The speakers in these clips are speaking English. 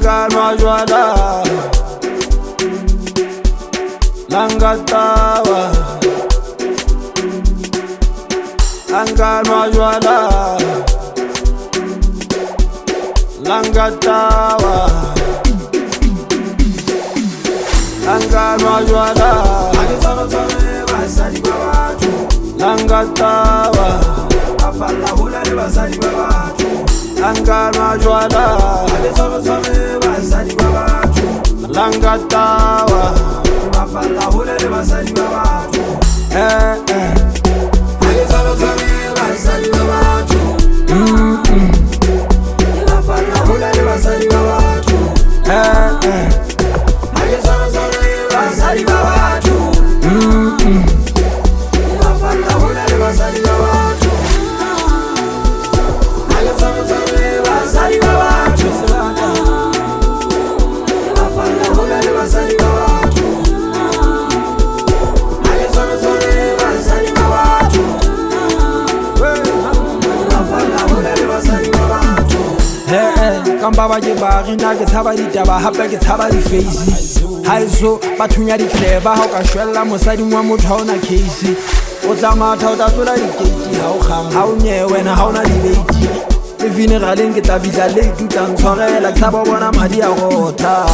langanwa jwala langatawa langanwa jwala langatawa langanwa jwala langatawa langanwa jwala langatawa Kamba ba je ba rina ke tshaba ditaba hape ke tshaba di face haiso bathunya di clever ha o ka shwella mosading wa motho ha ona case o tsamata o tatola di gate ha o khang ha o nye wena ha ona di bait e funeraleng ke tla fihla late utang tshwarela ke tshaba bona madi a rotha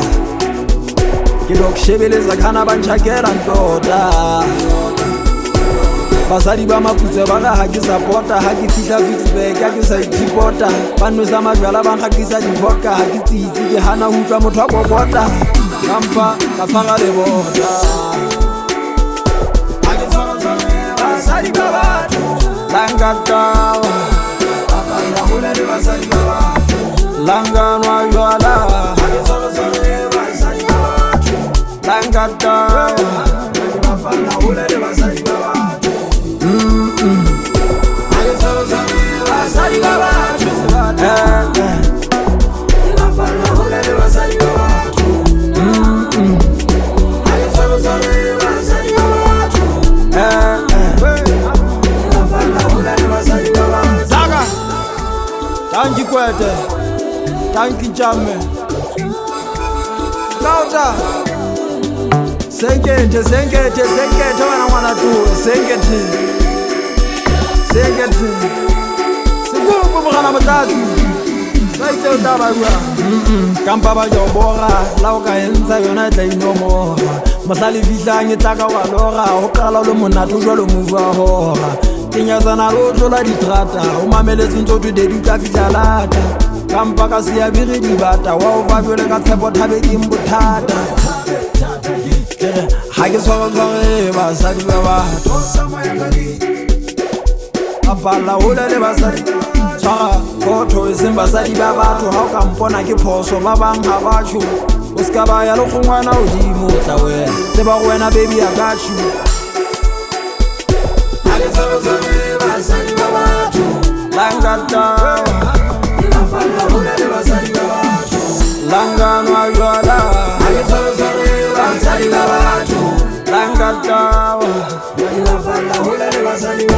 ke lo kushebeletsa khana ba ntshakela ntota basadi ba maputse ba ga ha ke supporta ha ke fihla Fixback ha ke sa ithipota ba nnosa majwala ba ngakisa divoka ha ke tsitsi ke hana ho utlwa motho a bobota kampa ka tshwara le bota basadi ba batho langatawa langanwa jwala langatawa Tanki kwete, tanki jame Kauta Senkete, senkete, senkete wana mwana tu Senkete Senkete Sikumbu mkana matazi Saite utaba kwa Kampa ba jobora Lauka enza yona ita inomora Masali vita ngitaka walora Okala lo monatu jwalo muvu ahora Kinyazana rojo la ditrata Umamele zintotu deduka fijalata Kampa kasi ya biri dibata Wao vajole ka tsebo tabe kimbutata Hage sore basadi ba batho Apala ulele basadi Tswara kotho eseng basadi ba batho Ha o ka mpona ke phoso ba bang ha batho O ska ba ya lokgongwana hodimo tla wena Tseba go wena baby I got you Langatawa langanwa jwala langatawa